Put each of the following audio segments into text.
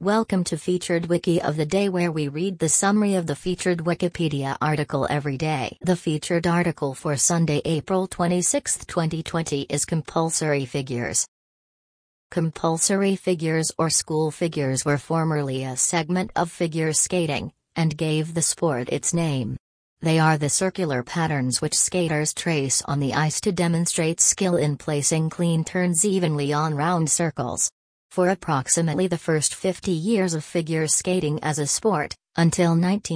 Welcome to Featured Wiki of the Day, where we read the summary of the featured Wikipedia article every day. The featured article for Sunday, April 26, 2020 is Compulsory Figures. Compulsory figures or school figures were formerly a segment of figure skating, and gave the sport its name. They are the circular patterns which skaters trace on the ice to demonstrate skill in placing clean turns evenly on round circles. For approximately the first 50 years of figure skating as a sport, until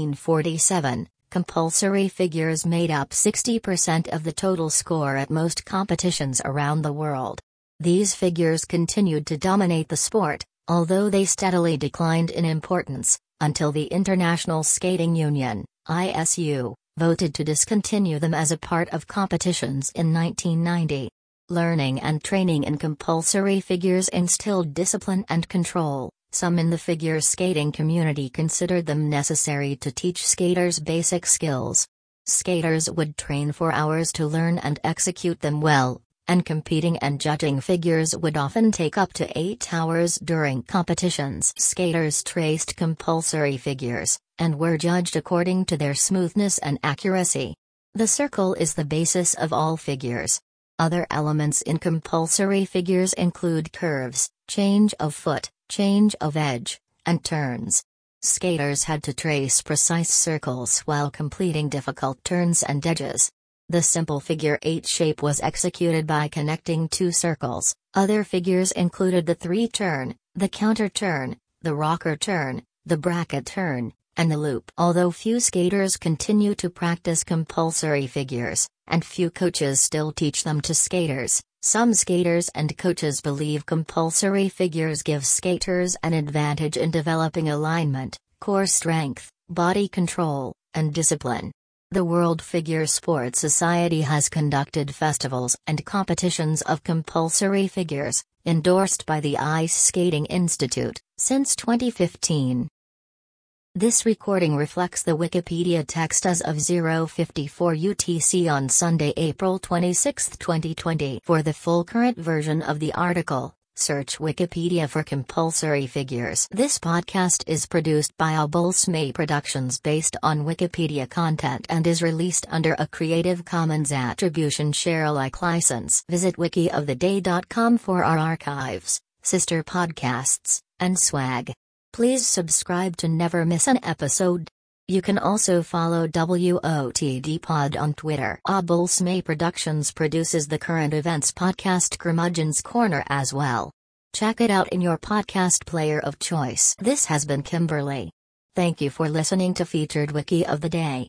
1947, compulsory figures made up 60% of the total score at most competitions around the world. These figures continued to dominate the sport, although they steadily declined in importance, until the International Skating Union, ISU, voted to discontinue them as a part of competitions in 1990. Learning and training in compulsory figures instilled discipline and control. Some in the figure skating community considered them necessary to teach skaters basic skills. Skaters would train for hours to learn and execute them well, and competing and judging figures would often take up to 8 hours during competitions. Skaters traced compulsory figures, and were judged according to their smoothness and accuracy. The circle is the basis of all figures. Other elements in compulsory figures include curves, change of foot, change of edge, and turns. Skaters had to trace precise circles while completing difficult turns and edges. The simple figure 8 shape was executed by connecting 2 circles. Other figures included the 3-turn, the counter turn, the rocker turn, the bracket turn, and the loop. Although few skaters continue to practice compulsory figures, and few coaches still teach them to skaters, some skaters and coaches believe compulsory figures give skaters an advantage in developing alignment, core strength, body control, and discipline. The World Figure Sports Society has conducted festivals and competitions of compulsory figures, endorsed by the Ice Skating Institute, since 2015. This recording reflects the Wikipedia text as of 0:54 UTC on Sunday, April 26, 2020. For the full current version of the article, search Wikipedia for compulsory figures. This podcast is produced by Abulsmay Productions based on Wikipedia content and is released under a Creative Commons Attribution Share Alike license. Visit wikioftheday.com for our archives, sister podcasts, and swag. Please subscribe to never miss an episode. You can also follow WOTD Pod on Twitter. Abulsmay Productions produces the current events podcast Curmudgeon's Corner as well. Check it out in your podcast player of choice. This has been Kimberly. Thank you for listening to Featured Wiki of the Day.